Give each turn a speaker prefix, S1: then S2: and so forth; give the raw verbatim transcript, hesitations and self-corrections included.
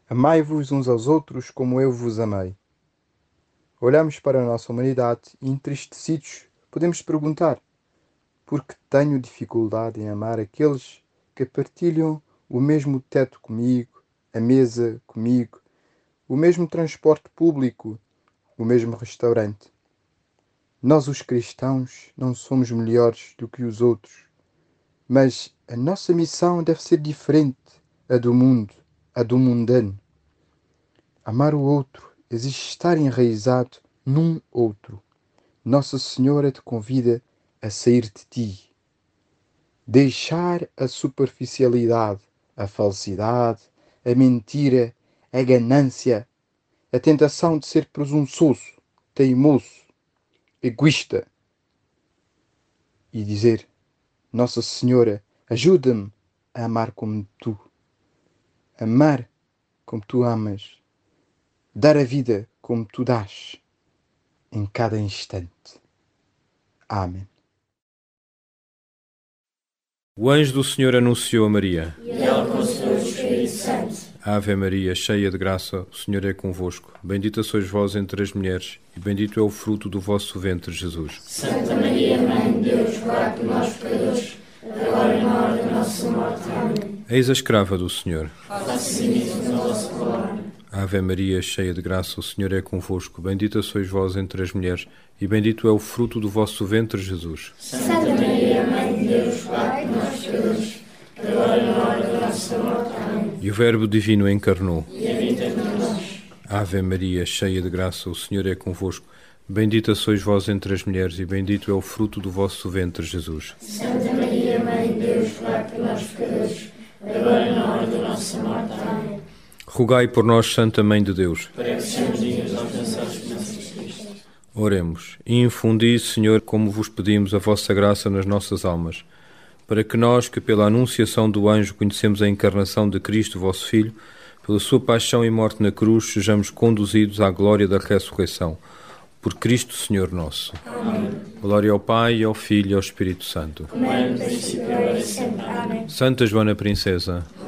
S1: Amai-vos uns aos outros como eu vos amei. Olhamos para a nossa humanidade e, entristecidos, podemos perguntar: por que tenho dificuldade em amar aqueles que partilham o mesmo teto comigo, a mesa comigo, o mesmo transporte público, o mesmo restaurante? Nós, os cristãos, não somos melhores do que os outros, mas a nossa missão deve ser diferente, a do mundo, a do mundano. Amar o outro exige estar enraizado num outro. Nossa Senhora te convida a sair de ti. Deixar a superficialidade, a falsidade, a mentira, a ganância, a tentação de ser presunçoso, teimoso, egoísta. E dizer: Nossa Senhora, ajuda-me a amar como tu. Amar como tu amas. Dar a vida como tu dás, em cada instante. Amém.
S2: O anjo do Senhor anunciou a Maria.
S3: E ela concebeu o Espírito Santo.
S2: Ave Maria, cheia de graça, o Senhor é convosco. Bendita sois vós entre as mulheres, e bendito é o fruto do vosso ventre, Jesus.
S3: Santa Maria, Mãe de Deus, rogai por nós, pecadores, agora e na hora da nossa morte. Amém.
S2: Eis a escrava do Senhor.
S3: Faça-se em mim a vossa palavra.
S2: Ave Maria, cheia de graça, o Senhor é convosco. Bendita sois vós entre as mulheres, e bendito é o fruto do vosso ventre, Jesus.
S3: Santa Maria, Mãe de Deus, rogai por nós, pecadores, agora e na hora da nossa morte. Amém.
S2: E o Verbo divino encarnou.
S3: E habita entre nós.
S2: Ave Maria, cheia de graça, o Senhor é convosco. Bendita sois vós entre as mulheres, e bendito é o fruto do vosso ventre, Jesus.
S3: Santa Maria, Mãe de Deus, rogai por nós, pecadores, agora e na hora da nossa morte. Amém.
S2: Rogai por nós, Santa Mãe de Deus.
S3: Para que sejamos dignos de alcançar as promessas de Cristo.
S2: Oremos. E infundi, Senhor, como vos pedimos, a vossa graça nas nossas almas, para que nós, que pela anunciação do anjo conhecemos a encarnação de Cristo, vosso Filho, pela sua paixão e morte na cruz, sejamos conduzidos à glória da ressurreição. Por Cristo, Senhor nosso.
S3: Amém.
S2: Glória ao Pai, e ao Filho e ao Espírito Santo.
S3: Como é no princípio, agora e sempre. Amém.
S2: Santa Joana Princesa,